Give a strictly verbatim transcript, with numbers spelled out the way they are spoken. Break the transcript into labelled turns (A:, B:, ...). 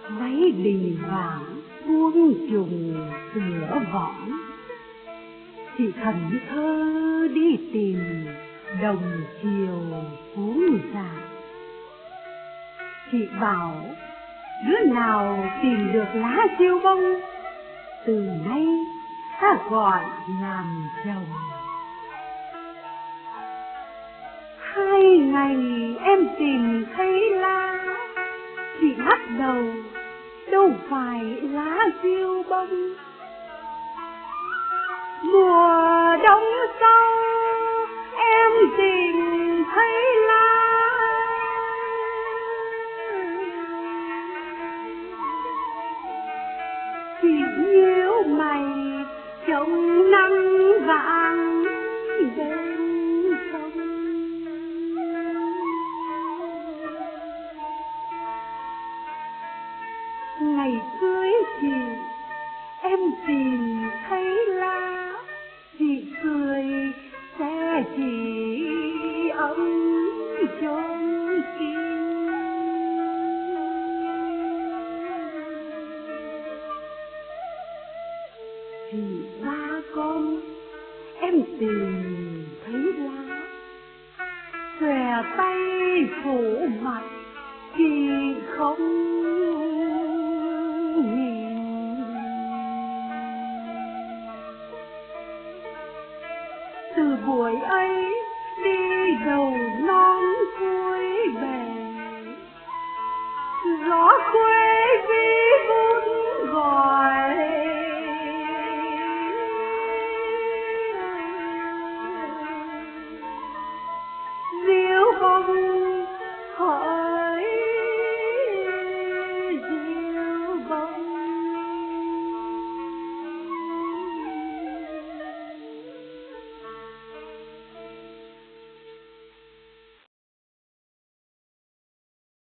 A: váy đì vàng buông trùng tựa võng. Chị thần thơ đi tìm đồng chiều cuốn dài. Chị bảo đứa nào tìm được lá diêu bông, từ nay ta gọi làm chồng. Hai ngày em tìm thấy lá, chị lắc đầu đâu phải lá diêu bông. Mùa đông sau em tìm thấy lá, chị nhíu mày trông nắng vàng bên sông. Ngày cưới chị em tìm thấy lá, chị cười sẽ chỉ ấm chốn kia. Chị ba con em tìm thấy lá, xòe tay phủ mặt chị không nhìn. Từ buổi ấy đi đầu non cuối bè, gió quê vi vu